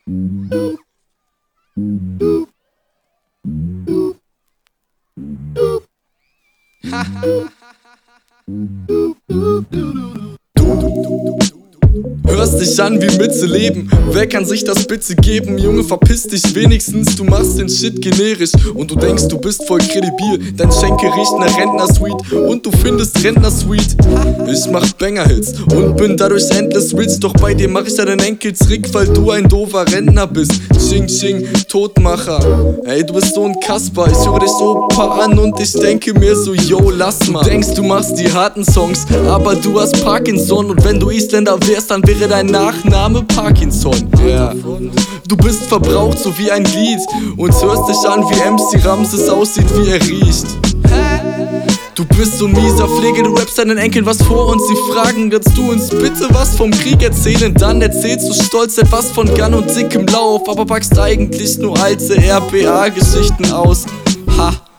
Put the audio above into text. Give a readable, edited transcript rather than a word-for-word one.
Hörst dich an wie mitzuleben. Wer kann sich das bitte geben? Junge, verpiss dich wenigstens, du machst den Shit generisch. Und du denkst, du bist voll kredibil. Dein Schenkel riecht nach Rentner-Sweet und du findest Rentner-Sweet. Ich mach Banger-Hits und bin dadurch endless rich. Doch bei dir mach ich deinen Enkeltrick, weil du ein doofer Rentner bist. Ching Ching, Todmacher. Ey, du bist so ein Kasper. Ich höre dich so an und ich denke mir so, yo, lass mal. Du denkst, du machst die harten Songs, aber du hast Parkinson. Und wenn du Isländer wärst, dann wäre dein Nachname Parkinson. Yeah. Du bist verbraucht, so wie ein Lied, und hörst dich an, wie MC Ramses aussieht, wie er riecht. Du bist so ein mieser Pflege, du rappst deinen Enkeln was vor und sie fragen, kannst du uns bitte was vom Krieg erzählen? Dann erzählst du stolz etwas von Gun und dickem Lauf, aber packst eigentlich nur alte RPA-Geschichten aus. Ha!